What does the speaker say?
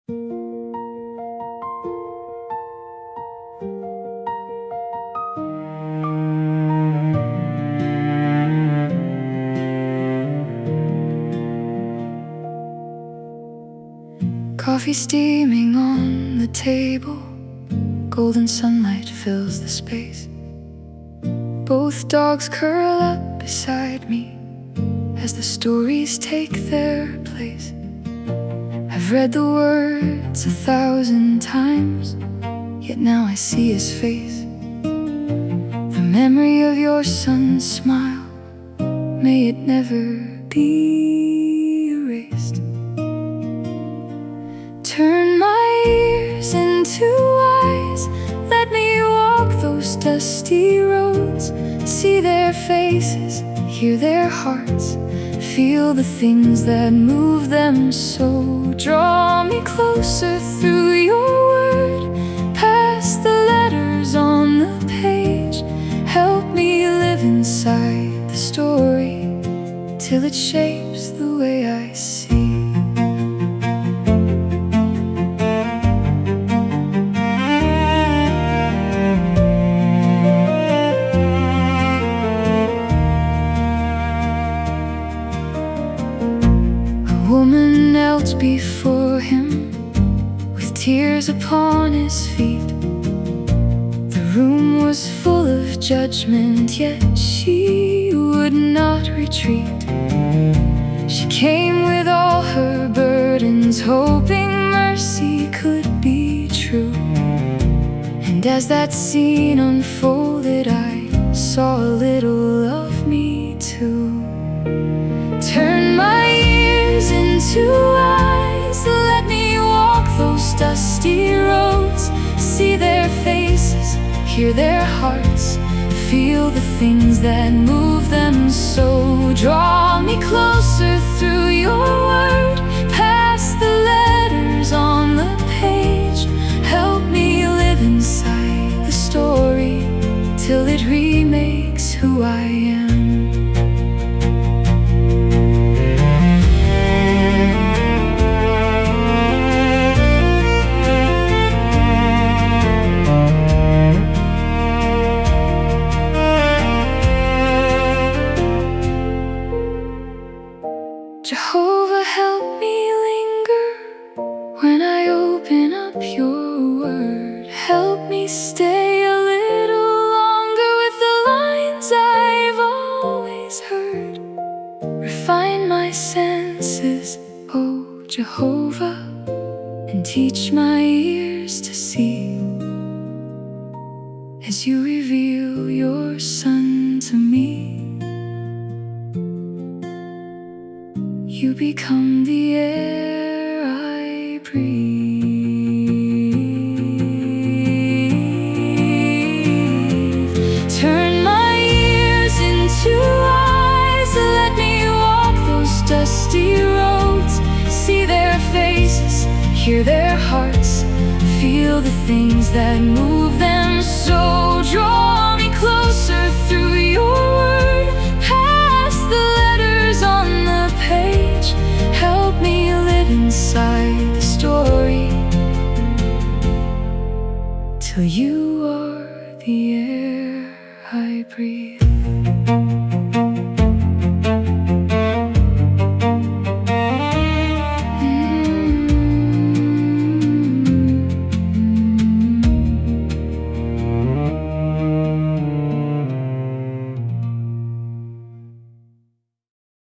Coffee steaming on the table, golden sunlight fills the space. Both dogs curl up beside me as the stories take their place. I've read the words 1,000 times, yet now I see his face. The memory of your son's smile, may it never be erased. Turn my ears into eyes, let me walk those dusty roads. See their faces, hear their hearts, feel the things that move them so. Draw me closer through your word, past the letters on the page. Help me live inside the story, till it shapes the way I see. A woman knelt before him, with tears upon his feet. The room was full of judgment, yet she would not retreat. She came with all her burdens, hoping mercy could be true. And as that scene unfolded, I saw a little of me too. Turn my ears into eyes, let me walk those dusty roads. See their faces, hear their hearts, feel the things that move them so. Draw me closer through your word, past the letters on the page. Help me live inside the story, till it remakes who I am. Jehovah, help me linger when I open up your word. Help me stay a little longer with the lines I've always heard. Refine my senses, oh Jehovah, and teach my ears to see, as you reveal your Son to me. You become the air I breathe. Turn my ears into eyes, let me walk those dusty roads. See their faces, hear their hearts, feel the things that move them so. Draw me closer through your word, past the letters on the page. Help me live inside the story, till you are the air I breathe.